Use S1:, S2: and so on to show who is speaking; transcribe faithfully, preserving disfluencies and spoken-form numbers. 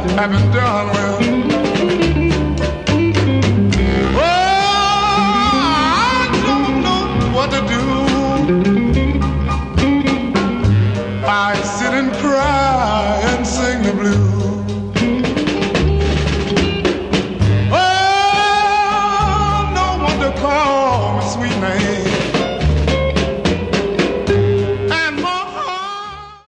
S1: haven't done well. Oh, I don't know what to do. I see